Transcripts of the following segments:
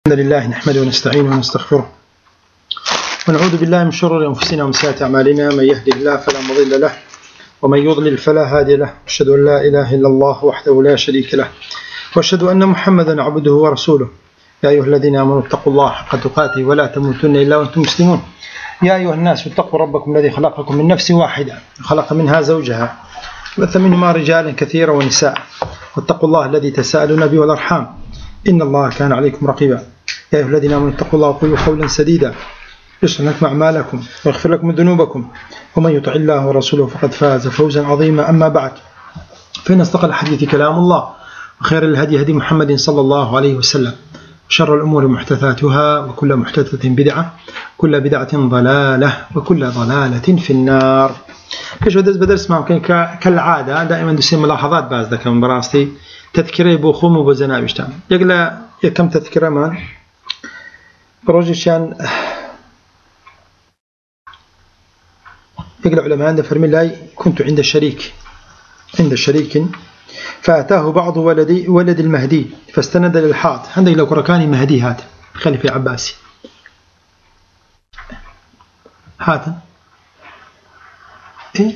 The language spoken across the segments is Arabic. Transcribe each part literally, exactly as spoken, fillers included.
الحمد لله نحمده ونستعينه ونستغفره ونعوذ بالله من شرور أنفسنا ومن سيئات أعمالنا. من يهده الله فلا مضل له ومن يضلل فلا هادي له. أشهد أن لا إله إلا الله وحده لا شريك له وأشهد أن محمدا عبده ورسوله. يا أيها الذين آمنوا اتقوا الله حق تقاته ولا تموتن إلا وأنتم مسلمون. يا أيها الناس اتقوا ربكم الذي خلقكم من نفس واحدة وخلق منها زوجها وبث منهما رجالا كثيرا ونساء واتقوا الله الذي تساءلون به والأرحام إن الله كان عليكم رقيبا. يا أيها الذين آمنوا اتقوا الله وقولوا قولا سديدا يصلح لكم أعمالكم ويغفر لكم ذنوبكم ومن يطع الله ورسوله فقد فاز فوزا عظيما. أما بعد، فإن أصدق الحديث كلام الله وخير الهدي هدي محمد صلى الله عليه وسلم وشر الأمور محدثاتها وكل محدثة بدعة كل بدعة ضلالة وكل ضلالة في النار. كيش بدرس بدرس معكم كالعادة دائما دسين ملاحظات بعض ذاك من براستي تذكيري بوخوم وبزنابشتان يقلا يكم تذكير مان بروجيشان يقلا علماء عند فرمي لاي كنت عند شريك عند شريك فأتاه بعض ولدي ولد المهدي فاستند للحاط عندك لو كركاني مهدي هات خليفة عباسي هات إيه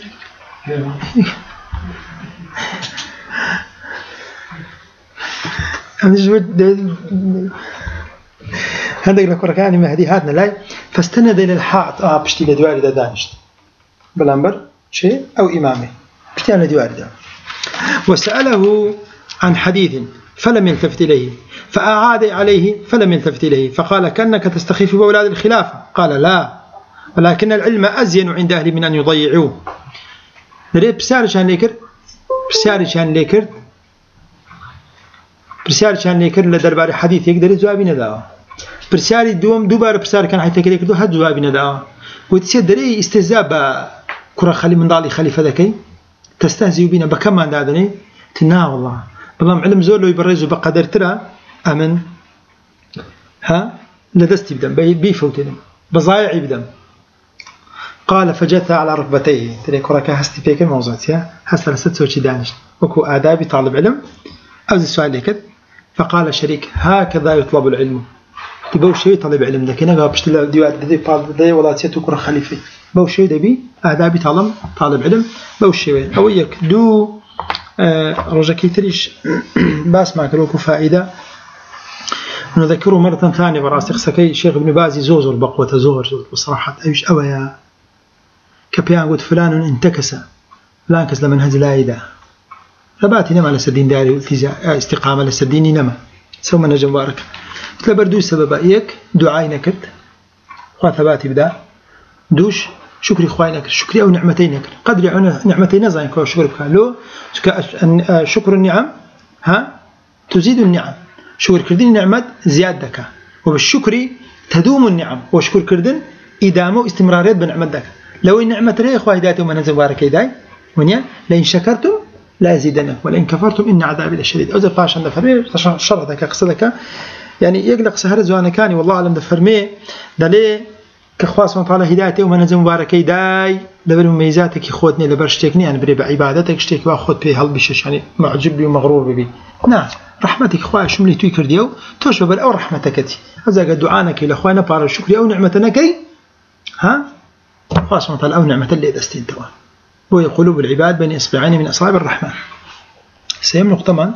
عندك لو كركاني مهدي هاتنا لاي فاستند للحاط آه بشتي لدواري دا دانشت بلامبر شيء أو إمامي بشتي على دواري دا وسأله عن حديث فلم يلتفت إليه فأعاد عليه فلم يلتفت إليه فقال كأنك تستخف بأولاد الخلافة. قال لا ولكن العلم أزين عند أهلي من أن يضيعوه. دريت بساري شان ليكر بساري شان ليكر بساري شان ليكر لدرباري حديث يقدر جوابي نداء بساري دوم دوبار بساري كان حتى كده كده هاد جوابي نداء وتسير دري استهزاء كرة خلي من ضالي خليفة ذكي تستهزئ بنا بكم عند هذا تنا والله بالله علم زول لو يبرزوا بقدر ترى أمن ها لدست بدم بيفوتني بضايع بدم. قال فجث على ركبتيه ترى كرة هستي فيك الموضوعات هسه لست سوتش دانش وكو آدابي طالب علم أوز السؤال لك. فقال شريك هكذا يطلب العلم تبو شيء طالب علم لكن أنا بشتغل ديوات دي بعض دي ولا تيتو كرة خليفة بو شيء دبي آدابي طالب طالب علم بو شيء أو يك دو آه رجكي تريش باس معك لوكو فائدة نذكره مرة ثانية براسخ سكي شيخ ابن باز زوزر بقوة زور بصراحة أيش أويا كبيان قلت فلان انتكس فلان كس لمنهج لا إله ثباتي نما على سدين داري استقامة لسديني نما سو منهج مبارك تلبردو سبب إيك دعاء نكرت وثباتي بدا دوش شكري إخواني نكر شكري أو نعمتين نكر قدر يعون نعمتين نزعين كوا شكر بكالو شكر النعم ها تزيد النعم شكر كردين نعمت زيادتك وبالشكر تدوم النعم وشكر كردين إدامة استمرارية بنعمتك. لو إن نعمة رأي إخواني داتي ومنهج مبارك يداي ونيا لئن شكرتم لا أزيدنكم ولئن كفرتم إن عذابي لشديد. أوزر فاش عند فرمي شرطك قصدك يعني يقلق سهر زوانا كاني والله أعلم دفرمي دلي كخواص من طالع هدايته ومنهج مبارك يداي لبر مميزاتك يخوتني لبرشتكني يعني بري بعبادتك اشتكي واخذ به هالبشش يعني معجب بي ومغرور بي. نعم رحمتك إخواني شملي توي كرديو توش ببل أو رحمتك هذا قد دعانك لأخواننا بار الشكر أو نعمتنا كي ها خاص من طالع أو نعمة اللي دستين توا وهي قلوب العباد بين إصبعين من أصابع الرحمن. سيملك طبعا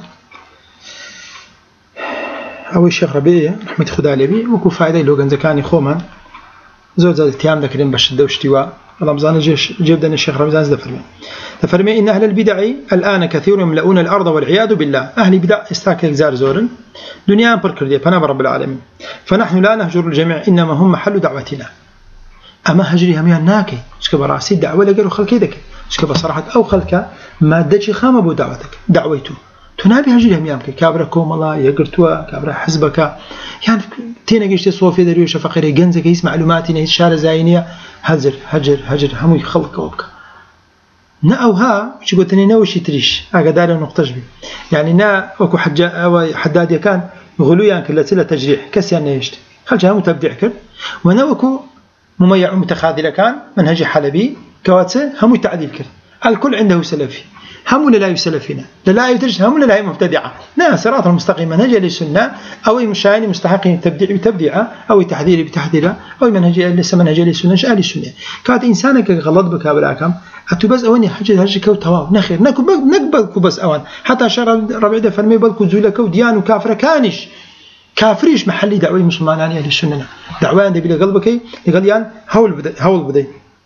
أول شيخ ربيع رحمة خدا عليه وكو فائدة لو كان زكاني خوما زود زاد التيام ذكرين بشدة واشتواء رمضان جيش جبدنا الشيخ رمضان زفرمي تفرمي إن أهل البدع الآن كثير يملؤون الأرض والعياذ بالله. أهل البدع استاكل زار زورن دنيا بركردية فنا رب العالمين فنحن لا نهجر الجميع إنما هم محل دعوتنا. أما هجري هميان ناكي شك براسي دعوة لقروا خلك يدك شك بصراحة أو خلك ما دتشي خام أبو دعوتك دعويته تنابي هجري هميانك كابركم الله يقرتوا كابر حزبك يعني تينا جيش صوفي دريوش فقير جنزك يسمع معلوماتنا يشار زاينية هجر هجر هجر هم يخلق وبك نأوها شو قلتني نوشي تريش أقدر نقطش بي يعني نا أكو حجة أو حداد كان غلويان كلا سلة تجريح كسيان يشت خلجها متبدع كر ونوكو مميع متخاذل كان منهج حلبي كواتسه هم تعديل كر الكل عنده سلفي هم ولا لا يسلفنا لا يترش هم ولا لا مبتدعة لا صراط المستقيم منهج للسنة أو مشاهين مستحقين تبديع بتبديعة أو تحذير بتحذيرة أو منهج لسه منهج للسنة شأل السنة كانت إنسانك غلط بك بالأكم أتبز أواني حاجة هرجك وتواو نخير نكب نقبلك بس أوان حتى شر ربع ده فرمي بالك زولك وديان وكافر كانش كافريش محلي دعوة مسلمان أهل السنة دعوة عند بلا قلبك يقول يعني هول بدي هول بدي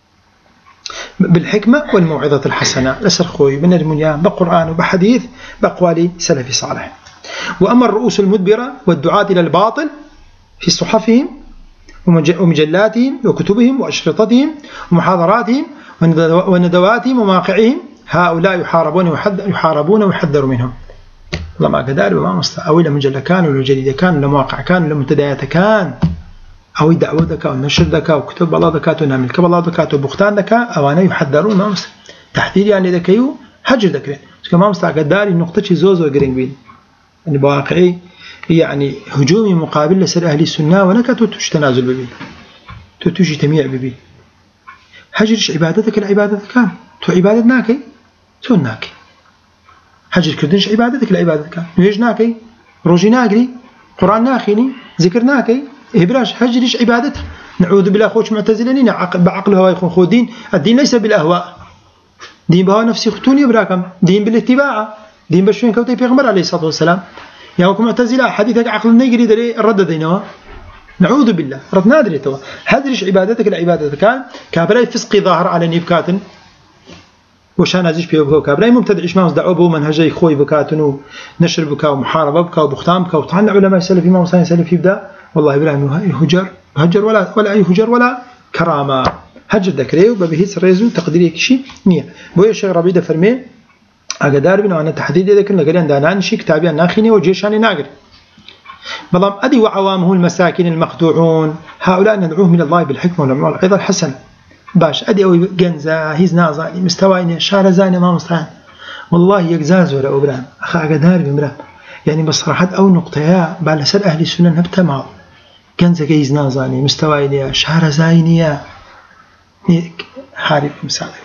بالحكمة والموعظة الحسنة لسر خوي من المنيا بقرآن وبحديث بأقوال سلف صالح. وأما الرؤوس المدبرة والدعاة إلى الباطل في صحفهم ومجلاتهم وكتبهم وأشرطتهم ومحاضراتهم وندواتهم ومواقعهم هؤلاء يحاربون يحاربون ويحذر منهم. الله ما قدر وما مستطاع أو إلى مجلة كان ولا جريدة كان ولا مواقع كان ولا منتديات كان أو دعوة ذكاء ونشر ذكاء وكتب الله ذكاء ونعمل كب الله ذكاء وبختان ذكاء أو أنا يحذرون ما مستطاع تحذير يعني ذكيو هجر ذكرين كما مستطاع قدر النقطة زوزو قرين بين يعني بواقعي يعني هجومي مقابل لسر أهل السنة ونكتو تش تنازل ببي تتوجي تميع ببي هجرش عبادتك العبادة كان تو عبادة ناكي تو ناكي هجر كردنش عبادتك العبادة كان نيج ناكي روجي ناقري قرآن ناخيني ذكر ناكي إبراش هجرش عبادته نعوذ بالله خوش معتزلين بعقل هواي يخون خو دين الدين ليس بالأهواء دين بها نفسي ختوني براكم دين بالاتباع دين بشوين كوتي پیغمبر عليه الصلاة والسلام يا وكم معتزلة حديثك عقل نيجري دري الرد دينوا نعوذ بالله رد نادري تو هجرش عبادتك العبادة كان كابراي فسقي ظاهر على نيبكاتن وشان هزيش بيه بكاو كابراي مبتدعش ما دعوه بو منهجي خوي بكاتن ونشر بكاو محاربة بكاو بختام بكاو طعن علماء سلفي ما وصاني سلفي يبدأ والله إبراهيم هجر هجر ولا ولا أي هجر ولا كرامة هجر ذكريه وببهيس ريزو تقديري كشي نية بوي الشيخ ربيع ده فرمي أقدر بنا أن التحديد ذكر لقرين دانان شيء كتابي ناخيني وجيشاني ناقر بلام أدي وعوامه المساكين المخدوعون هؤلاء ندعوهم إلى الله بالحكمة والموعظة الحسنة باش أدي أو جنزة هيز نازاني مستواني شعر زاني ما مستعان والله يجزاز ولا أبراهيم أخا أقدر بمرام يعني بصراحة أو نقطة يا بالسر أهل السنة نبتة معه جنزة هيز نازاني مستواني شعر زاني حارب مساعدك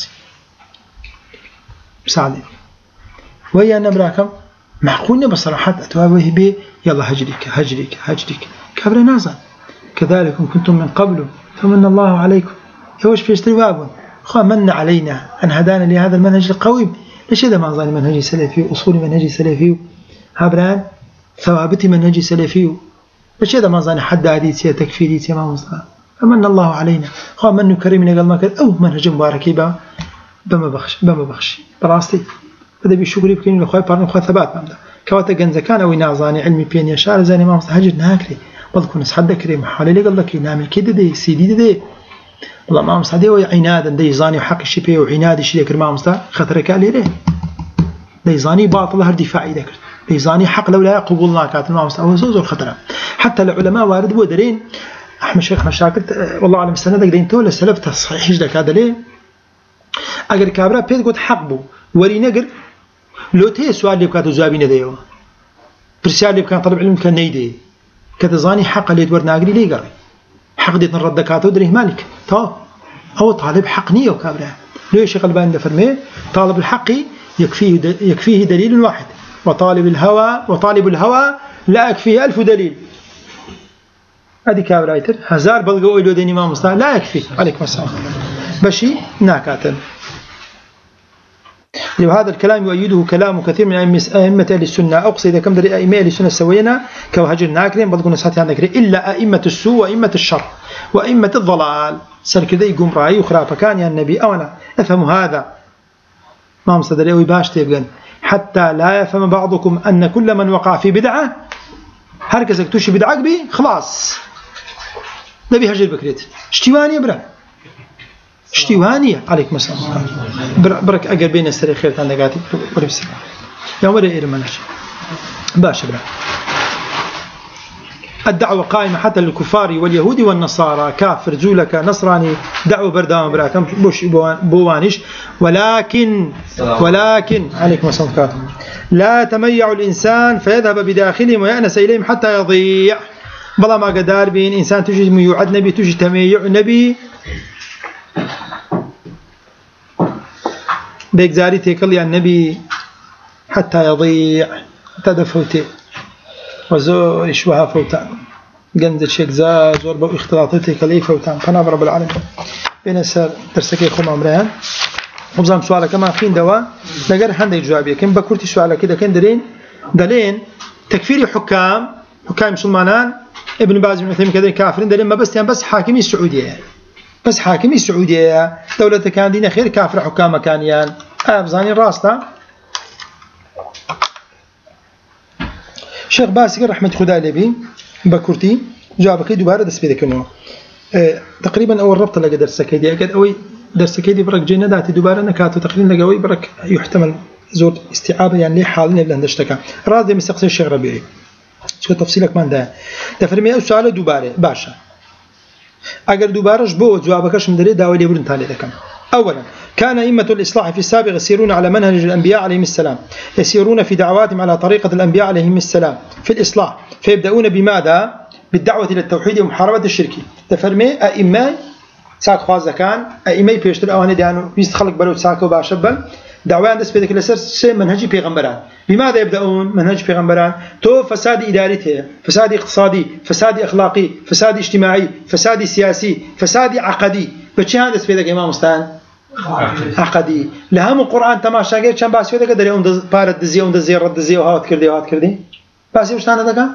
مساعدك ويا نبراكم معقولنا بصراحة أتوابه به يلا هجرك هجرك هجرك كبر نازل كذلك كنتم من قبل فمن الله عليكم يوش في استواب خا من علينا أن هدانا لهذا المنهج القويم ليش هذا ما ظن منهج سلفي أصول منهج سلفي هبران ثوابت منهج سلفي ليش هذا ما ظن حد حديث تكفيري ما مصطفى فمن الله علينا خا من كريمنا قال ما كان أو منهج مبارك يبا بما بخش بما بخش براستي هذا بيشكري بكين الأخوة بارن الأخوة ثبات ممدا كواتا جنزة كان أو نازاني علمي بين يشار زاني ما مصطفى هجر ناكري بلكون نسحد كريم حالي لي قال لك نعمل كده دي سيدي دي والله ما مصطفى وعنادا دي زاني وحق الشبيه وعناد الشيء ذكر ما مصطفى خطرك عليه ليه دي زاني باطل هر دفاعي ذكر دي زاني حق لولا قبولنا كاتل ما مصطفى هو زوز الخطر حتى العلماء وارد بودرين أحمد شيخ مشاكل والله على مستندك دين تول السلف تصحيح ذاك هذا ليه أجر كابرا بيت قد حقبه وري نجر لو تي سؤال اللي بكاتو زابين ديوا برسالة اللي بكان طلب علم كان نيدي كتزاني حق اللي تور ناقري ليه قري حق ديت نرد كاتو دريه مالك تو هو طالب حق نية وكابرا ليه الشيخ الباني ده فرميه طالب الحق يكفيه يكفيه دليل واحد وطالب الهوى وطالب الهوى لا يكفيه ألف دليل هذه كابرايتر هزار بلغوا إلو دين إمام مصطفى لا يكفي عليكم السلام بشي ناكاتا وهذا الكلام يؤيده كلام كثير من أئمة أهل السنة أقصد كم دري أئمة أهل السنة سوينا كوهجر ناكرين بلغوا نسحتي عن ذكري إلا أئمة السوء وأئمة الشر وأئمة الضلال سلك ذي يقوم رأي وخرافة كان يا النبي أولا أفهم هذا ما مصدر يوي باش تبقى حتى لا يفهم بعضكم أن كل من وقع في بدعة هركز اكتوشي بدعة بي خلاص نبي هجر بكريت اشتوانية برا اشتوانية عليكم السلام برك أقل بين السري خير تندقاتي برا بسرعة يا مرة إير منهج باش برا الدعوة قائمة حتى للكفار واليهود والنصارى كافر زولك نصراني دعوة بردام برا كم بوش بوانش ولكن ولكن عليكم السلام لا تميع الإنسان فيذهب بداخلهم ويأنس إليهم حتى يضيع بلا ما قدار بين إنسان تجي ميوعد نبي تجي تميع نبي بيكزاري تيكل يا النبي حتى يضيع تدفوته وزور يشوها فوتان جنز الشيك زا زور بو اختلاطاتي كلي فوتان فانا رب العالمين بين السر درسكي خم عمران وبزام سؤال كمان فين دوا لقر هندي جوابي كم بكرتي سؤال كده كان دلين دلين تكفير حكام حكام مسلمان ابن باز بن عثيمين كذا كافرين دلين ما بس يعني بس حاكمي السعوديه بس حاكمي السعوديه دوله كان دين خير كافر حكام كانيان ابزاني راستا شيخ باسق رحمه خدا لبي بكرتي جوابك دوباره دس بيدك انه اه تقريبا اول ربط لقى درسك دي اكيد اوي درسك دي برك جينا داتي دوباره نكاتو تقريبا لقوي برك يحتمل زور استيعابه يعني ليه حالنا بلا ندشتكا راضي مستقصي الشيخ ربيعي شو تفصيلك من ده تفرمي السؤال دوباره باشا اگر دوباره بو جوابكش مدري داوي لي برنت عليه كم اولا كان ائمه الاصلاح في السابق يسيرون على منهج الانبياء عليهم السلام يسيرون في دعواتهم على طريقه الانبياء عليهم السلام في الاصلاح فيبداون بماذا بالدعوه الى التوحيد ومحاربه الشرك تفرمي ائمه ساق خواز كان ائمه بيشتر اواني ديانو بيستخلق بلو ساكو باشبل دعوان دس بيدك لسر منهج پیغمبران بماذا يبداون منهج پیغمبران تو فساد اداري فساد اقتصادي فساد اخلاقي فساد اجتماعي فساد سياسي فساد عقدي بچي هندس بيدك امام مستان عقدي لهم القران تماشا غير كان باس بيدك دري اون بارد دزي اون دزي رد دزي وهات كردي وهات كردي باس مستان هذاك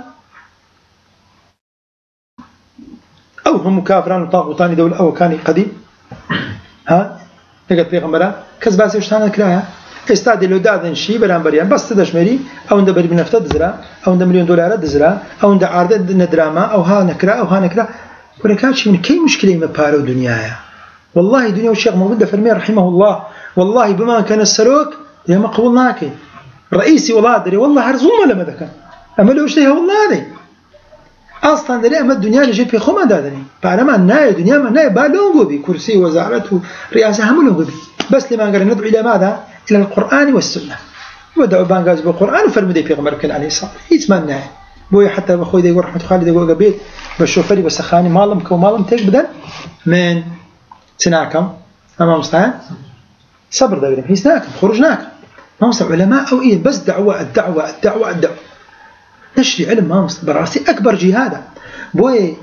او هم كافران وطاغوتان دوله او كان قديم ها لقد پیغمبران کس باسی وشتانه کرایا استاد لو دادن شی برانبریان بس تدشمری او اند بر بنفته دزرا او اند مليون دولار دزرا او اند عرض ندراما او ها نكرا او ها نكرا ولكن من كي مشكله ما بارو دنيايا والله دنيا والشيخ موجود فرمي رحمه الله والله بما كان السلوك يا ما قولناك رئيسي والله دري والله هرزوم لما ذكر اما لو اشتهي والله هذه اصلا دري اما الدنيا اللي جي في خما دادني فانا ناي الدنيا ما ناي بالونغو بكرسي وزارته رئاسه هم لونغو بس لما نقدر ندعو الى ماذا؟ الى القران والسنه ودعوا بانغاز بالقران وفرمدي في غمر كان عليه الصلاه يتمنى بوي حتى بخوي يقول رحمه خالد يقول قبيل بشوفري بسخاني مالمك ومالم تك بدل من سناكم امام مستعان صبر دبرين في سناكم خرجناكم ما مستوى علماء او ايه بس دعوه الدعوه الدعوه الدعوه نشري علم ما مستوى براسي اكبر جهادا بوي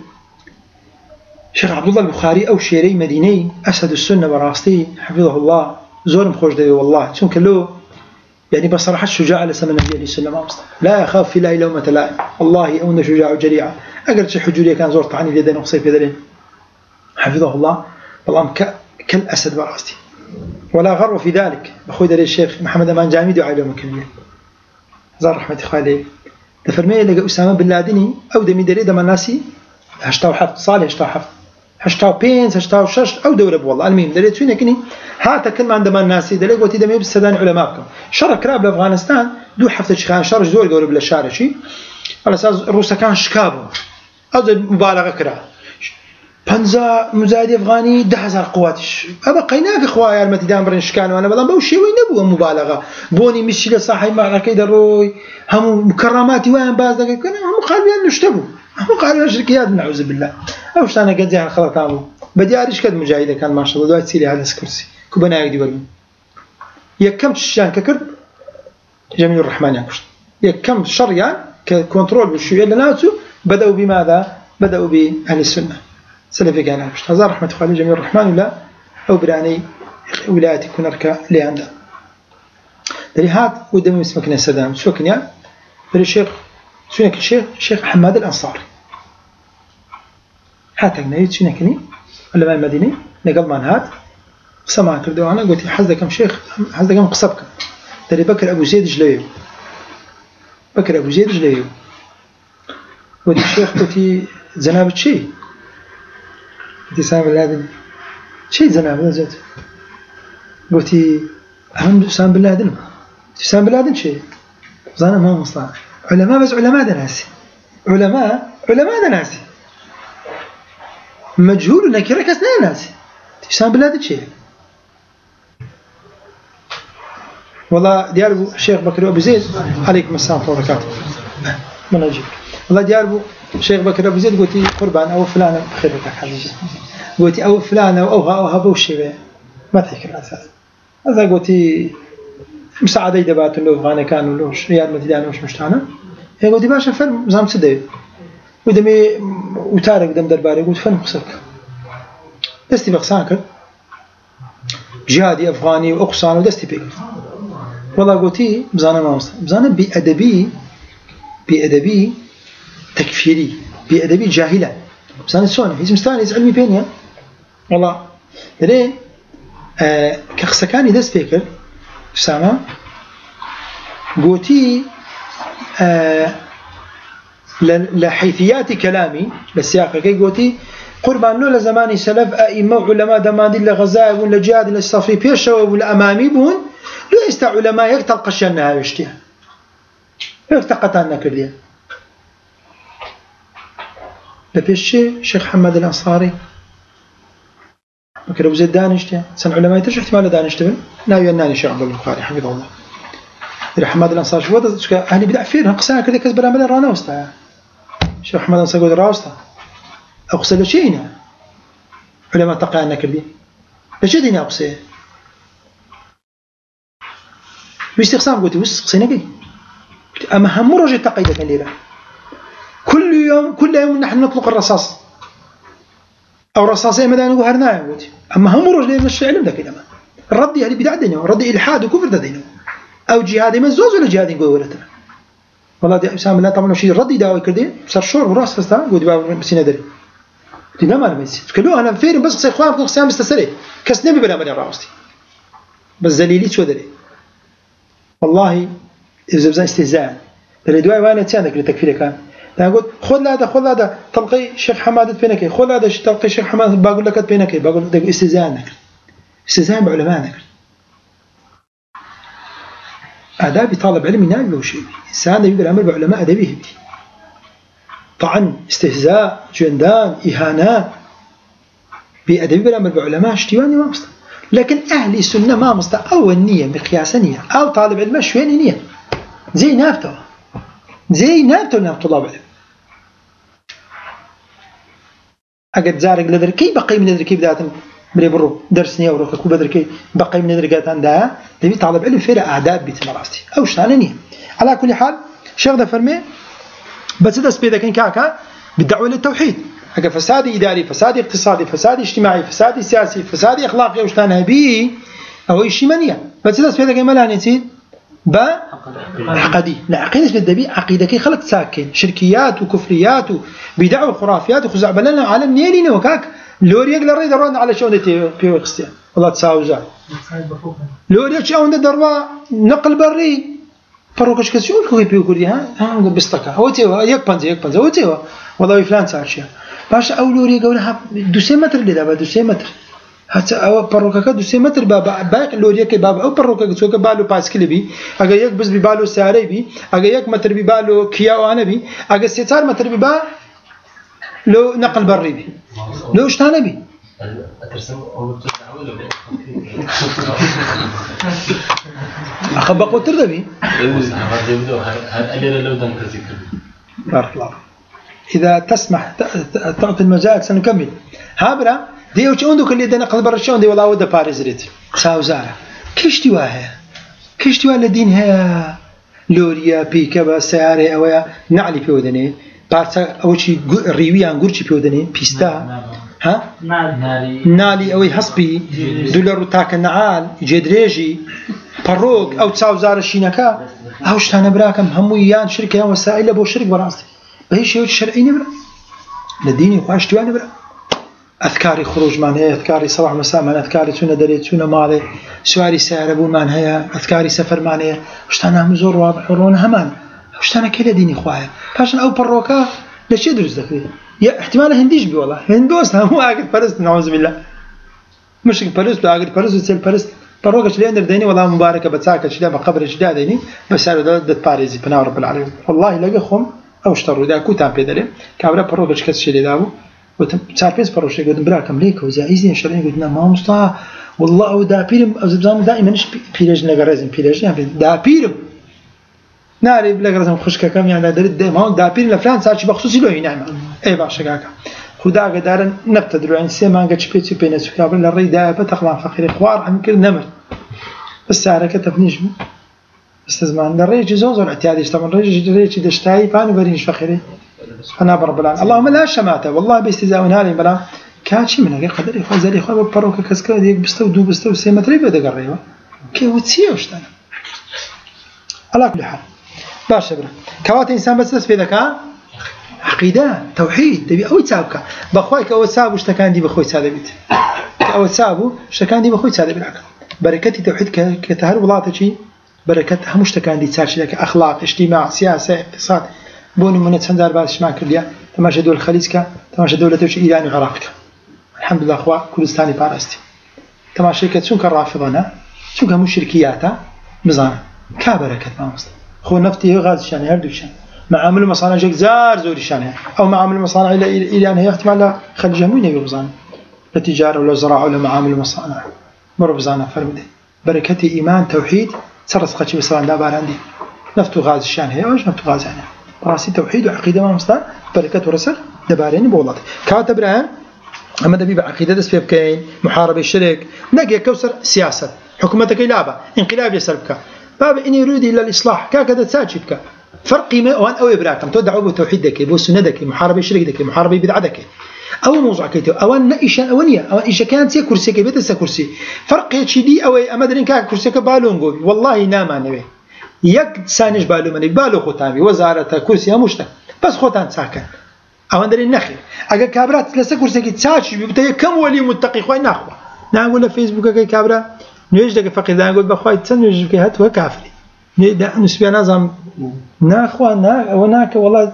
شيخ عبد الله البخاري او شيري مديني اسد السنه براستي حفظه الله زور مخرج دبي والله شنو كله يعني بصراحه الشجاع لسمى النبي عليه الصلاه والسلام لا يخاف في لا لومه لائم والله أون شجاع جريعه اقل شي حجوري كان زور طعني اليدين وقصيف يدين حفظه الله والله كالاسد براستي ولا غرو في ذلك اخوي دري الشيخ محمد امان جامي دعاء له مكمل زار رحمه خالي تفرمي لقى اسامه بن لادن او دمي دري دم الناسي هشتاو حفظ صالح هشتاو حفظ هشتاو بينز هشتاو شش او دوله والله المهم دريت فينا كني هاتا كلمه عندما الناس دلق وتي دمي بالسدان علماءكم شرك راب افغانستان دو حفظ شيخان شرج زول قالوا بلا شارع شي على اساس روسا كان شكابو او مبالغه كره بنزا مزايد افغاني ده هزار قواتش ابا قيناك اخويا المتدان برن شكان وانا بلا بوشي وين نبو مبالغه بوني مشي صاحي معركه دروي هم مكرماتي وين باز دقه كنا هم قالوا نشتبوا هم قالوا شركيات نعوذ بالله اوش انا قد يعني خلط عمو بدي اريش قد مجاهده كان ما شاء الله دلوقتي سيلي هذا الكرسي كبنا يدي ولي يا كم شان ككرد جميل الرحمن يكش يا كم شريان ككنترول بالشيوعيه لناتو بداوا بماذا بداوا باهل السنه سلفي كان عرفت هزار رحمة خالي جميل الرحمن ولا أو براني ولايتي كنركا اللي عنده دري هات ودمي اسمك نسدام شو كنيا دري الشيخ شو كن الشيخ الشيخ حماد الأنصاري هات نيت شو كني ولا ما المدينة نقل ما هات سمع كردو أنا قلت حزة كم شيخ حزة كم قصبك دري بكر أبو زيد جليو بكر أبو زيد جليو ودي الشيخ قلت زنابة شيء اتسام بالله شيء زناب نزلت قلتي أهم اتسام بالله دين اتسام بالله دين شيء زانا ما مصطلح علماء بس علماء دناسي علماء علماء دناسي مجهول انك ركز ناسي اتسام بالله دين شيء والله دياربو الشيخ بكر أبو زيد عليكم السلام ورحمة الله وبركاته من أجيب والله دياربو الشيخ بكر أبو زيد قلتي قربان أو فلانة بخير لك حبيبي قلتي أو فلانة أو ها أو ها بوشي ما تحكي الأساس هذا قلتي مساعدة دبات له أفغان كانوا له ريال مدينة مش مشتانا هي قلتي باشا فن زام سدي ودمي وتارك دم درباري قلت فن خسرك دستي بقسانك جهادي أفغاني وأقصان ودستي بيك والله قلتي بزانا ما وصل بزانا بأدبي بأدبي تكفيري بأدبي جاهلة بزانا سونا هيز مستاني هيز علمي بينيا والله ليه آه كخسكاني دست فكر سامع قلتي آه لحيثيات كلامي بالسياق كي قلتي قربان له لزماني سلف أئمة وعلماء دمان دي لغزائب ولا جهاد ولا الصفري بيشوا ولا أمامي بون لو است علماء يقتل قشنها يشتيها يرتقطان كرديا لبيشي شيخ حمد الأنصاري بكر أبو زيد دانشتيها سن علماء ترش احتمال دانشتبن لا يناني شيخ عبد البخاري حفظه الله حمد الأنصاري شو هذا أهلي بدع فينا قصانا كذا كذب رامل رانا وسطها شيخ حمد الأنصاري يقول راسته أقصى لشينا علماء تقانا كردي ليش دينا أقصى باستقسام قلت وش قصينا كي أما هم رجع تقيدة كليلة كل يوم كل يوم نحن نطلق الرصاص أو رصاصين مدان وهرناه قلت أما هم رجع من العلم ذاك الأمر الرد يعني بدع دينه الرد إلحاد وكفر دينه أو جهاد من زوج ولا جهاد يقول ولا ترى والله دي إسلام الله طبعا شيء الرد يداوي كردي صار شور وراس فستا قلت بقى مسينا دري قلت لا ما نمسي فكلوا أنا فيرم بس قصي إخوان قصي عم استسري كسنبي بلا من راستي بس زليلي شو دري والله إذا بزاف استهزاء الدواء وانا تساندك للتكفير كان قلت خذ هذا خذ هذا تلقي شيخ حماد بينك خذ هذا تلقي شيخ حماد بقول لك بينك بقول لك استهزاء استهزاء بعلمائك آداب طالب علم ينال له شيء إنسان يقدر يعمل بعلماء أدبيه طعن استهزاء جندان إهانات بأدب الأمر بعلماء اشتواني ما مصدر لكن أهل السنة ما مصدر أو النية مقياس نية أو طالب علم شوية نية زي نابته زي نابته ناب طلاب علم أقد زارق لدر كي بقي من لدر كي بداية بري برو درسني أو ركوب بدر كي بقي من لدر قات عندها تبي طالب علم فيها أعداد بيت مراستي أو شانية على كل حال شيخ ده فرمي بس إذا سبيدا كان كاكا بالدعوة للتوحيد هكا فساد إداري فساد اقتصادي فساد اجتماعي فساد سياسي فساد أخلاقي وشتانها بي أو إيش منية بس إذا سبيدا كان ملا نسيت با عقدي لا عقيدة بالدبي عقيدة كي خلق ساكن شركيات وكفريات وبدع وخرافيات وخزعبلنا عالم نيلين وكاك لوريك لريد رون على شون تي بيو خستيان والله تساوزا لوريك شون دروا نقل بري فروكش كسيول كوي بيو كردي ها ها بستكا هو تيوا يك بنزي يك بنزي هو تيوا والله فلان سارشيا باش او لوريك ولا دوسي متر اللي دابا دوسي متر حتى او فروكا دوسي متر بابا باقي لوريك بابا او فروكا سوك بالو باسكل بي اگه يك بس ببالو ساري بي اگه يك متر ببالو كيا وانا بي اگه ستار متر ببا لو نقل بري بي لو اشتانا بي أخبق وتر دبي بارك الله إذا تسمح تعطي المجال سنكمل هابرا دي وش عندك اللي دنا قلب الرشون دي والله وده باريس ريت ساوزارة كيش تواها كيش توا الدين هي لوريا بيكا سيارة أو نعلي في ودني بارسا أول شيء ريويان قرشي في ودني بيستا ها نالي نالي أو يحسبي دولار تاك النعال جدريجي باروك أو تساوزار الشينكا أو شتانا براكم همويان شركة وسائل أبو شرك براستي بهي شيء شرعي نبرا لديني وخاش تواني برا أذكاري خروج معناها أذكاري صباح مساء معناها أذكاري سنة دريت سنة مالي سواري سيارة بو معناها أذكاري سفر معناها وشتانا هم زور واضح ورونا همان وشتانا كده ديني خوايا فاشن أو باروكا ليش يدرس ذكري يا احتمال هنديش بي والله هندوس هم عقد فرست نعوذ بالله مش فرست عقد فرست وسيل فرست باروكش لين ديني والله مباركة بتساكل شدا بقبر شدا ديني بس هذا ده باريزي بنا رب العالمين والله لاقي خم أو اشتروا ده كوتام بيدله كابرا باروكش كاس شيء داو وتسافيس باروكش يقول براك أمريكا وزايزين شرين قلنا ما مصطفى والله أو دا بيرم أزبزان دائما إيش بيرج نجارزين بيرج يعني دا بيرم ناري بلغرزم خشكا كم يعني درد ما دا بيرم لفلان صار شيء بخصوص له نعم أي باشا كاكا خدا قدرن نبتدروا عن سيمان قد شبيت بين سكابر للريدة بتخلان فقير خوار عن كل نمر بس حركة تفنيش استزمان للريج زوزر اعتيادي طبعا الريج ريج دشتاي بانو برينش فخيري أنا برب العالمين اللهم لا شماتة والله باستهزاء هالي بلا كاتشي من غير قدر إخوة زي إخوة ببروك كسكة ديك بستو دو بستو سيمتري بدأ قريبا كي وتسيه وشتنا على كل حال باش برا كوات إنسان بس في ذكاء عقيدة توحيد تبي أو تسابك بخويك أو تساب وشتكان دي بخوي تساب بيت أو تسابه وشتكان دي بخوي تساب بالعكس بركتي توحيد كتهر ولاته شيء بركتها مشتكان دي تسارش لك أخلاق اجتماع سياسة اقتصاد بوني من تسندار باش ما كليا تماشى دول الخليج كا تماشى دولة وش إيران وعراق الحمد لله أخوة كردستاني باراستي تماشى كتسون كرافضنا سون كمشركياتا مزانا كبركة ما مصر خو نفتي غاز شان هردوشان معامل مصانع جك زار زوري شانها أو معامل مصانع إلى إيران هي احتمال خليج همين يبي بزانا لتجارة ولا زراعة ولا معامل مصانع مر بزانا فرمدي بركتي إيمان توحيد سرس قتشي بسران لا باراندي نفتو غاز الشان هي وش نفتو غاز يعني براسي توحيد وعقيدة ما مصدر بركة ورسل دبارين بولات كاتب الآن أما دبي بعقيدة دس في بكين محاربة الشرك نجي كوسر سياسة حكومتك لعبة انقلاب يسربك باب إن يريد إلا الإصلاح كذا تساجدك فرق ما وان أو إبراكم تدعو بتوحيدك بو سندك محاربة الشرك محاربة بدعتك أو موضوع كيتو أو نئش أو نية أو إيش كانت سي كرسي كبيت سي كرسي فرق شديد أو أمدرين كا كرسي كبالونجو والله نام نبي يك سانج بالو منك بالو ختامي وزارة كرسي مشتا بس ختان ساكن أو أندري النخل أجا كابرات لسه كرسي كتساج بيبتدي كم ولي متقي خوي نخوة نقول له فيسبوك كي كابرا نيجي لك فقير نقول بخوي تسنج كي هات وكافري ده نسبي نظام نخوة نا وناك والله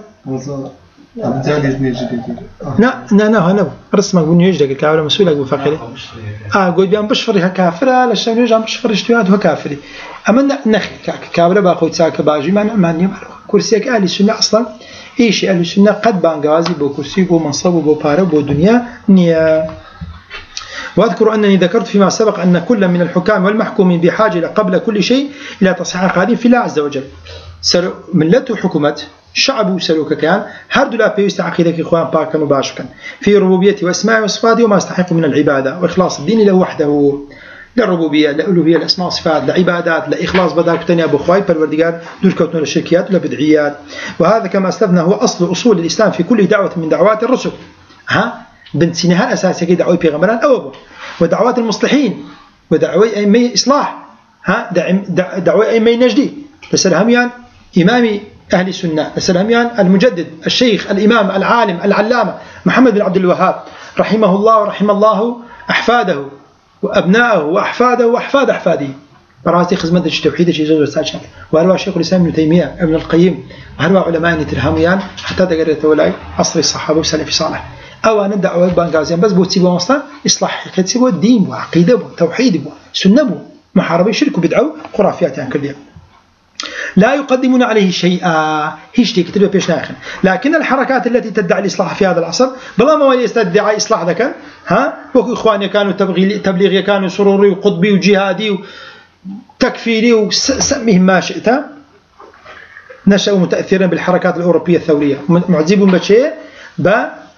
لا لا لا هنا رسمك بنيجي لك كابرا مسؤولك بفقير آه قول بيان بشفرها كافرة لشان يجي عم بشفر اشتيات وكافري أما نخل كابرا باخذ ساك باجي ما ما نيمر كرسيك أهل السنة أصلا إيش أهل السنة قد بانجازي بو كرسي بو منصب بو بارة بو دنيا نيا وأذكر أنني ذكرت فيما سبق أن كل من الحكام والمحكومين بحاجة قبل كل شيء إلى تصحيح هذه في الله عز وجل سر ملته حكومة شعب سلوك كان هرد لا بيست عقيدة إخوان باكا مباشرا في ربوبيته واسماء وصفاته وما يستحق من العبادة وإخلاص الدين له وحده للربوبية لألوهية الأسماء والصفات لعبادات لإخلاص بداك تانية أبو خواي بالوردقار دور كوتنا للشركيات والبدعيات وهذا كما أسلفنا هو أصل أصول الإسلام في كل دعوة من دعوات الرسل ها بنت سنها الأساسية كي دعوة بيغمران أو أبو ودعوات المصلحين ودعوة أئمة إصلاح ها دعوة أئمة نجدي لسلهميان إمام أهل السنة لسلهميان المجدد الشيخ الإمام العالم العلامة محمد بن عبد الوهاب رحمه الله ورحم الله أحفاده وأبنائه وأحفاده وأحفاد أحفاده براسي خدمة التوحيد شيء زوج ساجن وهروا شيخ الإسلام ابن تيمية ابن القيم وهروا علماء نترهميان حتى تقرأت ولاي عصر الصحابة وسلف صالح أو أن دعوة بانجازين بس بوتسيبوا مصلا إصلاح كتسيبوا الدين وعقيدة وتوحيد وسنة محاربة شرك وبدعو خرافيات يعني كل يوم لا يقدمون عليه شيئا هيش تكتب بيش ناخن لكن الحركات التي تدعي الإصلاح في هذا العصر بلا ما يستدعي إصلاح ذاك ها وإخواني كانوا تبغي تبليغي كانوا سروري وقطبي وجهادي وتكفيري وسميهم ما شئت نشأوا متأثرين بالحركات الأوروبية الثورية معجبون بشيء ب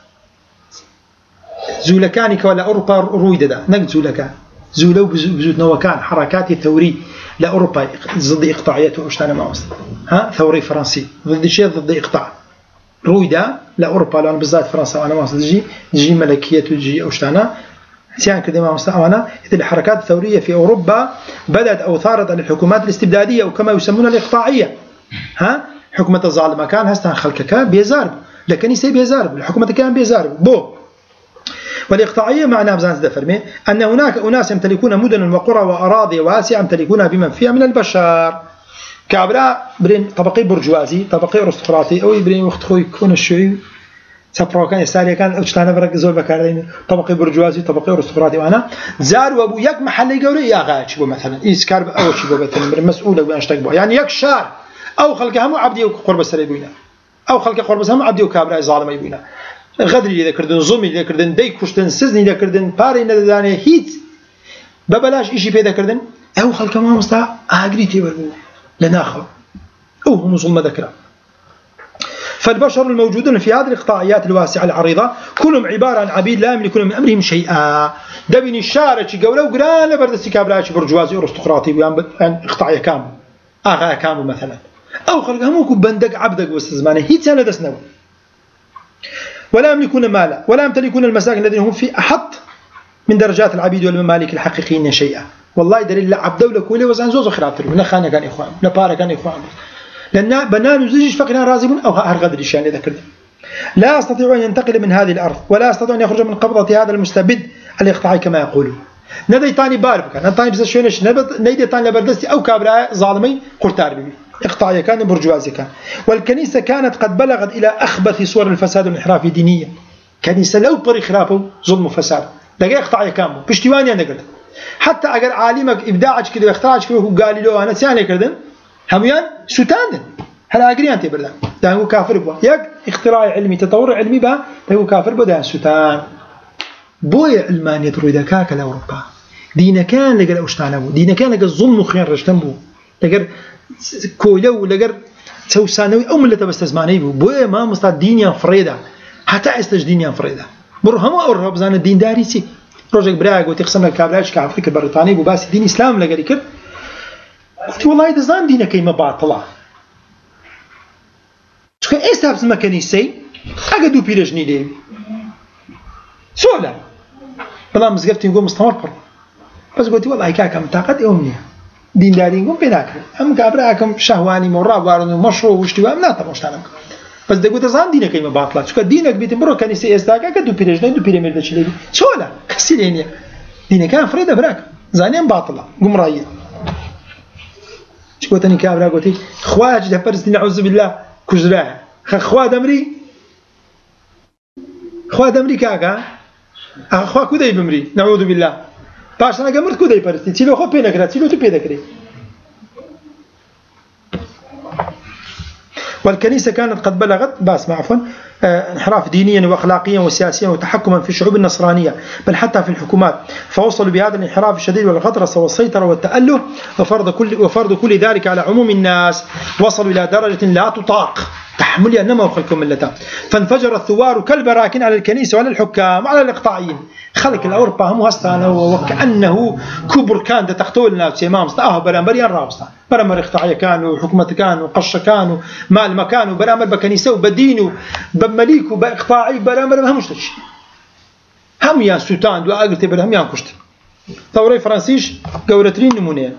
زولكانك ولا أوروبا رويدة نقد زولكان زولو بزود نوكان حركات ثوري لأوروبا ضد إقطاعيات وأشتانا ما وصل ها ثوري فرنسي ضد شيء ضد إقطاع رويدة لأوروبا لأن بالذات فرنسا وأنا ما وصل تجي تجي ملكية وتجي أشتانا سيان كده ما وصل أنا إذا الحركات الثورية في أوروبا بدأت أو ثارت على الحكومات الاستبدادية وكما يسمونها الإقطاعية ها حكومة الظالمة كان هستان خلقك بيزارب لكن يسي بيزارب الحكومة كان بيزارب بو والإقطاعية معناها بزانس دفرمي أن هناك أناس يمتلكون مدن وقرى وأراضي واسعة يمتلكونها بمن فيها من البشر كابرا برين طبقي برجوازي طبقي أرستقراطي أو برين وقت خوي يكون الشيوعي سبرو كان يستاري كان أجتانا فرق زول بكارين طبقي برجوازي طبقي أرستقراطي وأنا زار وأبو يك محل يقولي يا غاش مثلا إسكار أو شيء مثلا مسؤول أو أنشتق يعني يك شار أو خلق هم عبدي وقرب السريبينا أو خلق قرب هم عبدي وكابرا ظالم يبينا غدري إذا كردن ظلمي إذا كردن ديك كشتن سزني إذا كردن باري نداني هيت ببلاش إشي في إذا كردن أو خلق ما مستع أجري تبرو لناخذ أو هم ظلم ذكره فالبشر الموجودون في هذه الإقطاعيات الواسعة العريضة كلهم عبارة عن عبيد لا يملكون من أمرهم شيئا. دبني الشارع قولوا قران لبردستي كابلاش برجوازي أرستقراطي ويان إقطاعية كامل آغا كامل مثلا أو خلقهم وكو بندق عبدق واستزمانه هيت أنا دسنو ولا يملكون مالا ولا يمتلكون المساكن الذين هم في أحط من درجات العبيد والممالك الحقيقيين شيئا. والله دليل لا عبدوا لكولي وزن زوز خرافته من خانة كان إخوان من بارا كان إخوان لأن بنان زوجش فقنا رازبون أو هرغد الشان إذا كذا لا يستطيع أن ينتقل من هذه الأرض ولا يستطيع أن يخرج من قبضة هذا المستبد الإقطاعي كما يقولون. ندي تاني باربك ندي بس شوينش ندي تاني لبردستي أو كابرا ظالمي قرطار بي إقطاعية كان برجوازي كان. والكنيسة كانت قد بلغت إلى أخبث صور الفساد والانحراف الدينية. كنيسة لو بري خرافه ظلم وفساد لقى إقطاعية كامل بشتواني أنا قلت حتى أجر عالمك إبداعك كده واختراعك كده وقال له أنا سياني كردن هميان ستاندن هلا أجريان تبرد ده هو كافر بوا يك اختراع علمي تطور علمي بقى ده هو كافر بوا ده ستان بوي علمانية رويدا كاك لأوروبا دينا كان لقى الأشتانبو دينا كان لقى الظلم وخير رجتنبو لقى كولو لقى توسانوي أو ملة بستزماني بو بوي ما مستعد دينيا فريدة حتى استج دينيا فريدة برهم أوروبا بزان الدين داريسي روجك براغ وتقسم لك كابلاش كافريقيا البريطاني وباس دين إسلام لقى كده قلت والله إذا زان دينك كيما باطلة شو إيش تابس مكانيسي أقدو بيرجني ليه سؤال بلا مزقفتي نقول مستمر بر بس قلت والله كاكا متاقد يومني دين داري نقول بيناك أم كابراكم شهواني مرة بارن مشروع واشتوا أم لا طبعا اشتغل بس ده قلت زان دينك كيما باطلة شو دينك بيتمرو كنيسة إستاك أقدو بيرجني دو بيرمير ده شلبي سؤال كسيلينيا دينك كان فريدة براك زانين باطلة قم راية شو قلتني كابرا قلتي خواج ده فرس نعوذ بالله كجراه خوا دمري خوا دمري كاكا خوا كودي بمري نعوذ بالله باش انا قمرت كودي فرستي تيلو خو بينك راه تيلو تو بينك ري. والكنيسة كانت قد بلغت باس عفوا انحراف دينيا واخلاقيا وسياسيا وتحكما في الشعوب النصرانيه بل حتى في الحكومات فوصلوا بهذا الانحراف الشديد والغطرسه والسيطره والتأله وفرض كل وفرض كل ذلك على عموم الناس وصلوا الى درجه لا تطاق تحملها انما وخلكم ملتها فانفجر الثوار كالبراكين على الكنيسه وعلى الحكام وعلى الاقطاعيين خلق الاوروبا هم هستانا وكانه كبر كان تختول الناس امام اه برامبر رابستا برامبر اقطاعيه كانوا حكومه كانوا قشه كانوا مال مكانوا برامبر بكنيسه وبدينه بمليك وباقطاعي برامبر ما همش شيء هم يا سوتان دو اغرت برهم يا كشت ثوره فرنسيش قورترين نمونه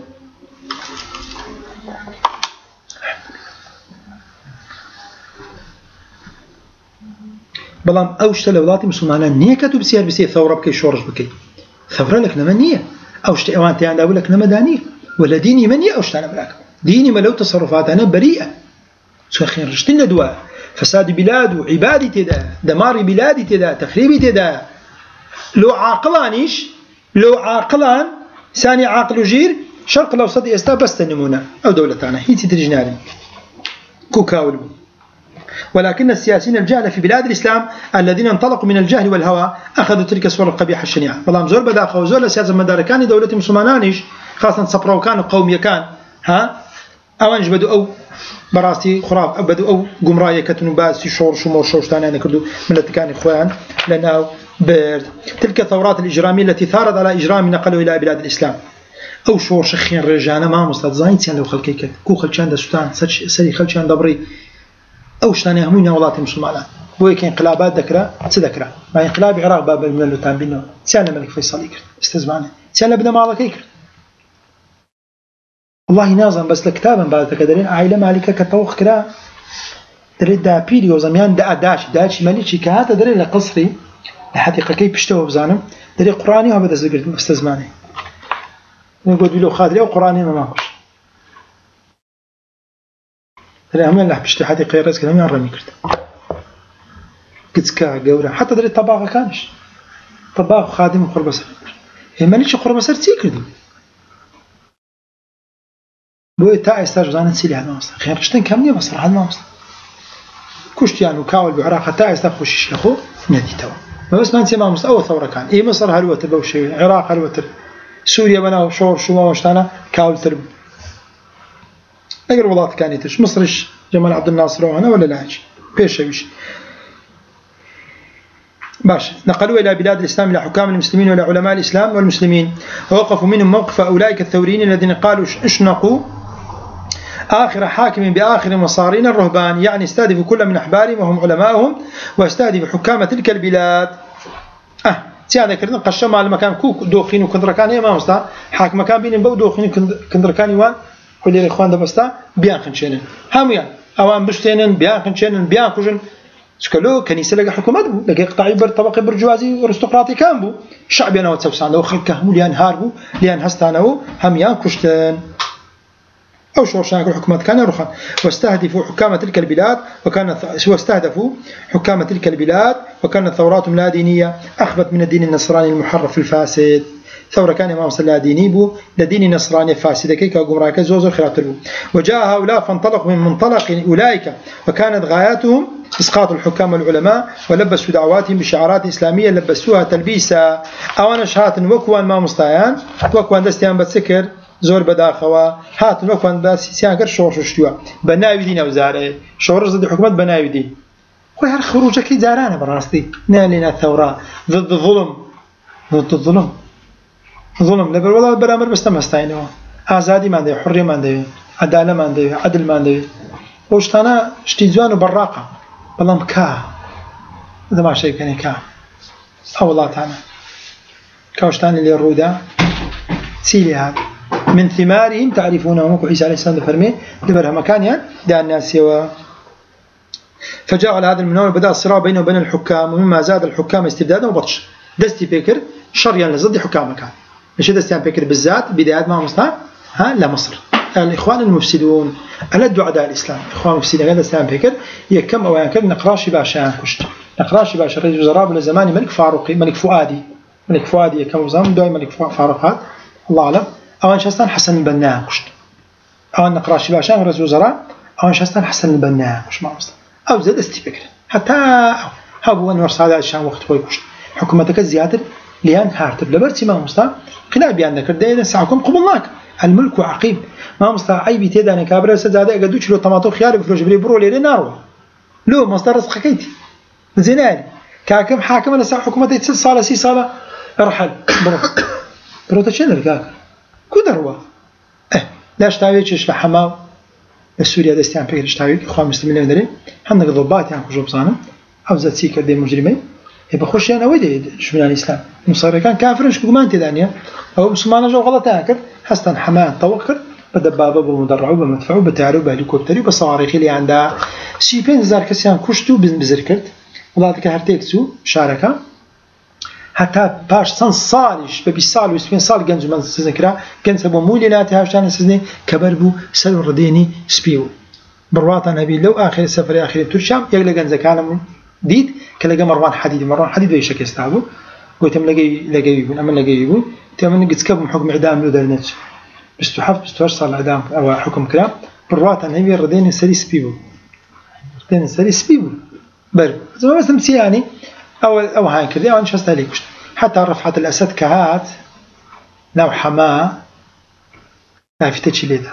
بلام أوشت لولاتي مسلمان نية كتب سير بسير ثورة بكي شورش بكي ثورة لك نما نية أوشت أوانتي أنا أقول لك نما دانية ولا ديني مني أوشت أنا بلاك ديني ما لو تصرفات أنا بريئة شو خير رشتنا دواء فساد بلاد وعبادي تدا دمار بلادي تدا تخريبي تدا لو عاقلانيش لو عاقلان ثاني عاقل وجير شرق الأوسط يستا بس النمونة أو دولتنا هي تترجناري كوكاولو ولكن السياسيين الجهل في بلاد الإسلام الذين انطلقوا من الجهل والهوى أخذوا تلك الصور القبيحة الشنيعة والله زور بداخل وزور السياسة مداركاني دولة مسلمانانيش خاصة صبروا كانوا قومية كان ها أوانج بدو أو براسي خراب بدو أو قمراية كتنو باسي شور شمور شوشتاني أنا كردو ملت كان إخوان لأنه برد تلك الثورات الإجرامية التي ثارت على إجرام نقلوا إلى بلاد الإسلام أو شور شخين رجانا ما مستد زاين سيان لو خلقيك كو خلشان دا سوتان سري خلشان دبري أو شتاني همون ولات مسلمان بوي كان انقلابات ذكرى تذكرى ما انقلاب العراق باب الملل وتنبينه سيان الملك فيصل يكرد استزمانه سيان بدنا مالك يكرد والله نازم بس لكتابا بعد تقدرين عائلة مالكة كتوخ كرا دريد دا بيري وزميان دا داش داش مالكي كهذا دري لقصري الحقيقة كيف بيشتوه بزانم دري قراني وهذا زقرت استزمانه نقول بيلو خادري وقراني ما ماكوش دري هم اللي بيشتي حقيقة يرز كلام يعرم يكرد كتسكا جورا حتى دري طباخ كانش طباخ خادم وقربسر هي مالكي قربسر تيكردو بوي تا استاج زانت سيلي هذا مصر خير شتن كامني بصر هذا مصر كشت يعني وكاول بعراق تا استاج خوش اخو نادي توا ما بس ما نسي ما مصر اول ثوره كان اي مصر هلوت بوشي العراق هلوت سوريا بنا شور شو ما وشتانا كاول ترب اقر والله كانت مصرش جمال عبد الناصر وانا ولا لاج بيشويش باش نقلوا إلى بلاد الإسلام إلى حكام المسلمين وإلى علماء الإسلام والمسلمين ووقفوا منهم موقف أولئك الثوريين الذين قالوا اشنقوا آخر حاكم بآخر مصارين الرهبان، يعني استهدفوا كل من أحبارهم وهم علماءهم واستهدفوا حكام تلك البلاد. أه تيانا كردن قشة مع المكان كوك دوخين وكندركاني ما مستا حاكم مكان بينهم بو دوخين وكندركاني وان ولي الإخوان دبستا بيان خنشينن هميان أوان بشتينن بيان خنشينن بيان كوجن شكلو كنيسة لقى حكومات بو لقى قطاعي بر طبقي برجوازي وارستقراطي كان بو الشعب ينو تسوسان لو خلقهم ليان هاربو ليان هستانو هميان كشتن أو شورشان الحكومات كان رخان واستهدفوا حكام تلك البلاد وكانت واستهدفوا حكام تلك البلاد وكانت ثوراتهم لا دينية أخبت من الدين النصراني المحرف الفاسد. ثورة كان إمام صلى لا ديني بو لدين نصراني فاسد كي كقمراك زوزر خلاف بو. وجاء هؤلاء فانطلقوا من منطلق أولئك وكانت غاياتهم إسقاط الحكام والعلماء ولبسوا دعواتهم بشعارات إسلامية لبسوها تلبيسا أو نشهات وكوان ما مستعان وكوان دستيان بتسكر زور بداخوا هات نوكان بس سيان كر شورش شتوا بناوي دين وزاره شورش ضد الحكومات بناوي دين خويا هر خروجك كي زارانه براستي نالنا الثوره ضد الظلم ضد الظلم ظلم لبر والله برامر بس تمستاينه ازادي ما عنده حريه ما عنده عداله ما عنده عدل ما عنده وشتانا اشتيزوان وبراقه والله كا هذا ما شيء كان كا او الله تعالى كوشتان اللي الرودا سيلي هذا من ثمارهم تعرفونهم عيسى عليه السلام فرمي لبرها مكان يعني دع الناس سوا. فجاء على هذا المنور بدأ الصراع بينه وبين الحكام ومما زاد الحكام استبدادا وبطش دستي بيكر شريا لضد حكام مكان مش دستي بيكر بالذات بدايات ما مصنع ها لا مصر الإخوان المفسدون ألدوا أعداء الإسلام إخوان المفسدين هذا استعان بيكر يكم أو ينكر نقراشي باشا كشت نقراشي باشا رئيس وزراء لزمان ملك فاروقي ملك فؤادي ملك فؤادي يكم زمان دائما ملك فاروقات الله أعلم أوان شستان حسن البناء كشت أوان نقراشي باشا رئيس وزراء أوان شستان حسن البناء كش ما مصر أو زاد استبكر حتى هابو أنور صادع الشام وقت خوي كشت حكومتك الزيادة ليان هارتب لبرتي ما مصر خلال بيان ذكر دايما ساعكم قبلناك الملك وعقيم ما مصر عيبي تيدا أنا كابر سجادة قدوش لو طماطو خيار بفلوس بري برو لي نارو لو مصدر رزق كيتي زينالي كاكم حاكم أنا ساعة حكومتي تسل صالة سي صالة ارحل برو برو تشين الكاك كدروا اه لا اشتاوي تشش لحماو السوريا دستيان فكر اشتاوي اخوان المسلمين ندري هم ضباط يعني كجوب صانم افزت سيكر دي مجرمين يبقى خش انا ودي شو من الاسلام مصر كان كافر شكو ما انت دانيا او مسلمان جو غلط هاكر حسن حماه توكر بدبابه بمدرعه بمدفعه بتعرو بهليكوبتري بصواريخ اللي عندها شي بين زار كسيان كشتو بزركرت والله ذيك هرتيكسو شاركه حتى باش سن صالش ببي صال وسبين صال جنز من سذكرا جنز ابو مولينات هاشان سزني كبربو سلو رديني سبيو برواطا نبي لو اخر السفر اخر ترشام يقلا جنز كان ديد كلا مروان حديد مروان حديد اي شكل استعبو قلت م لقي لقي يقول اما لقي يقول تمن قد كب حكم اعدام له درنت بس تحف بس توصل اعدام او حكم كلام برواطا نبي رديني سري سبيو رديني سري سبيو بر زعما بس تمشي يعني أو أو هاي كذا أو نشوف عليك حتى رفعت الأسد كهات نوع حماة لا في تشيليدا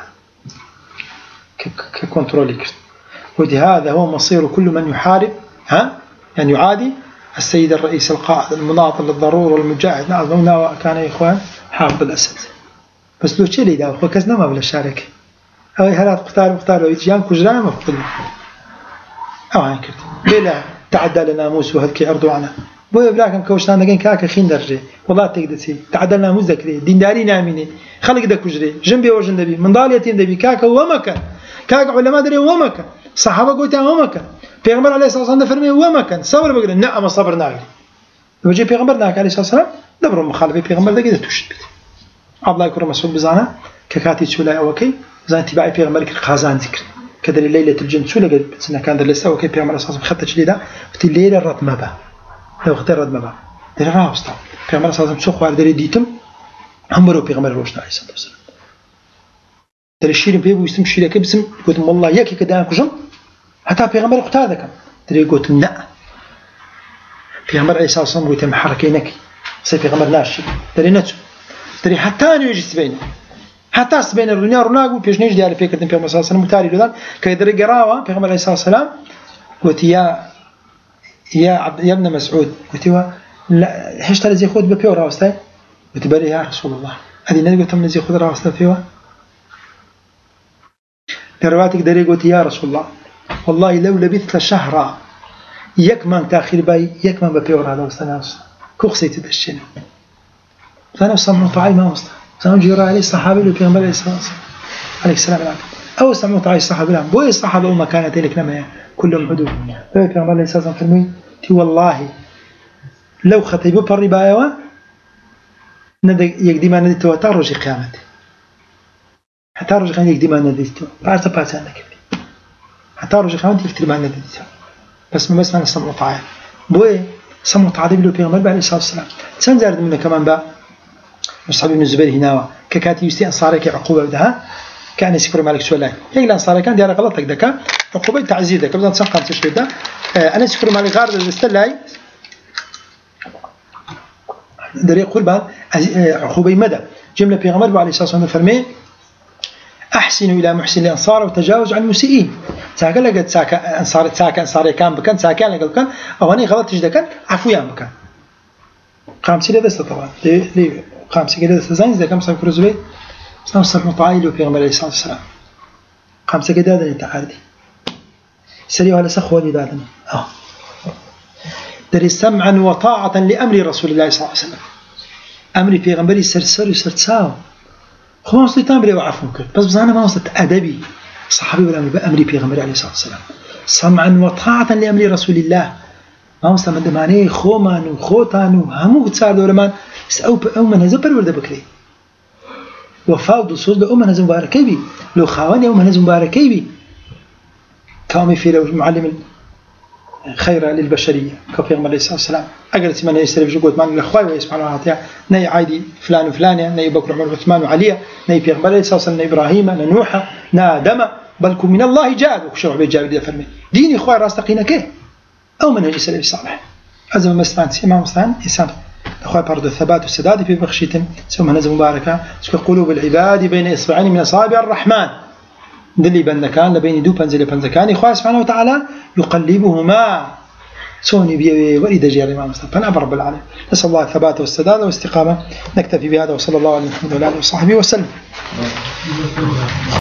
ككنتروليك ودي هذا هو مصير كل من يحارب ها يعني يعادي السيد الرئيس القائد المناضل للضرورة والمجاهد نعم كان يا إخوان حافظ الأسد بس لو تشيليدا وكسنا ما بلا شارك أو هلات قتال مختار ويتجان كجران مفقود أو هاي كذا بلا تعدى لناموس وهذكي أردوانا بوي بلاكم كوشتان دقين كاكا خين درجي والله تقدسي تعدى لناموس ذكري دينداري ناميني خلق دا كجري جنبي وجن دبي من ضال يتيم دبي كاكا ومكان كاكا علماء دري ومكان صحابة قوتها ومكان پیغمبر عليه الصلاة والسلام فرمي ومكان صبر بقول نعم صبر ناقل وجي پیغمبر ناقل عليه الصلاة والسلام دبروا مخالفة پیغمبر دا كده تشت بيت عبد الله يكرم مسعود بزانا ككاتي تسولا أوكي زان تباعي پیغمبر القازان ذكر كذا ليلة الجن سولا قد سنة كان درلسة وكي بيعمل أساس بخطة جديدة وتي الليلة الرد مبا لو اختار الرد مبا دري راوستا بيعمل أساس مسوق وارد دري ديتم هم برو بيعمل روشنا عليه الصلاة والسلام دري الشيرين بيبو يسم شيرين كي بسم قلت والله ياكي كده كجم حتى بيعمل اختار ذاك دري قلت لا بيعمل عليه الصلاة والسلام قلت محركينك صير بيعمل ناشي دري نتو دري حتى أنا يجي سبيني حتى سبين الدنيا روناق وبيجنيش ديال فكرة في مسلسل متاري لذا كيدري قراوة في غمر عليه الصلاة والسلام قلت يا يا عبد يا ابن مسعود قلت له لا هشت الذي يخوض بفيه راوستي قلت بلي يا رسول الله هذه النبي قلت من الذي يخوض راوستي فيه لرواتك دري قلت يا رسول الله والله لو لبثت شهرا يكمن تاخير باي يكمن بفيه راوستي كوخسيت الشين فانا سمعوا طاعي ما وصل سمعوا جرى عليه الصحابي اللي في غمر عليه السلام عليكم أو سمعوا طاعي الصحابي لهم بوي الصحابة وما كانت لك نما كلهم حدود في غمر عليه السلام فرمي تي والله لو خطيبوا بالرباية ندق يقدم أن نديته تارج قيامته حتى رج قيامته يقدم أن نديته بعد بعد عنك حتى رج قيامته يكتب أن نديته بس ما بس أنا سمعوا طاعي بوي سمعوا طاعي اللي في غمر عليه السلام تنزل منه كمان بقى مصعب بن الزبير هنا ككاتي يستي أنصارك عقوبة بدها كان يسكر مالك سؤالين يقول أنصارك كان ديار غلطك دكا عقوبة تعزيدك بدنا نسقط تشوي ده أنا يسكر مالك غار الاستلاي دري يقول بعد عقوبة مدى جملة في غمر عليه الصلاة والسلام فرمي أحسنوا إلى محسن الأنصار وتجاوز عن المسيئين ساكن لقد ساكن أنصار ساكن أنصاري كان بكن ساكن لقد كان أو أنا غلط تجد كان عفوا يا بكن خامسة لذا طبعا ليه خامسة كده تزين إذا كم سبب كرزبي سنصر مطاعيل وفي غمر عليه الصلاة والسلام خامسة كده هذا التعاردي سريع على سخوة لذاتنا آه دري سمعا وطاعة لأمر رسول الله صلى الله عليه وسلم أمري في غمري سرسر وسرساو خلاص لتامري وعفوك بس بس أنا ما وصلت أدبي صحابي ولا أمري في غمري عليه الصلاة والسلام سمعا وطاعة لأمر رسول الله ما وصل من دماني خومان وخوتان وهمو تساعد ولمان أو أو من هذا برورد بكري وفاض الصوت أو من هذا مبارك بي لو خواني أو من هذا مبارك بي كامي في لو معلم خير للبشرية كفي غمر عليه الصلاة والسلام أجلس من يستلف جوجود من الأخوة ويسمعنا وتعالى ني عادي فلان وفلان ني بكر عمر عثمان وعلي ني في غمر عليه الصلاة والسلام ني إبراهيم نوح نادم بلكم من الله جاد وشرع بيجاب دي فرمي ديني إخوة راستقينا كه أو منهج السلف الصالح هذا ما مستعان سيما مستعان إنسان أخوة برضو الثبات والسداد في بخشيتم سوما نزل مباركة سوى قلوب العباد بين إصبعين من أصابع الرحمن دلي بندكان لبين دو بنزل بنزكان إخوة سبحانه وتعالى يقلبهما سوني بيوي وريد جير الإمام مستعان فنعبر رب العالمين نسأل الله الثبات والسداد والاستقامة نكتفي بهذا وصلى الله على محمد وعلى آله وصحبه وسلم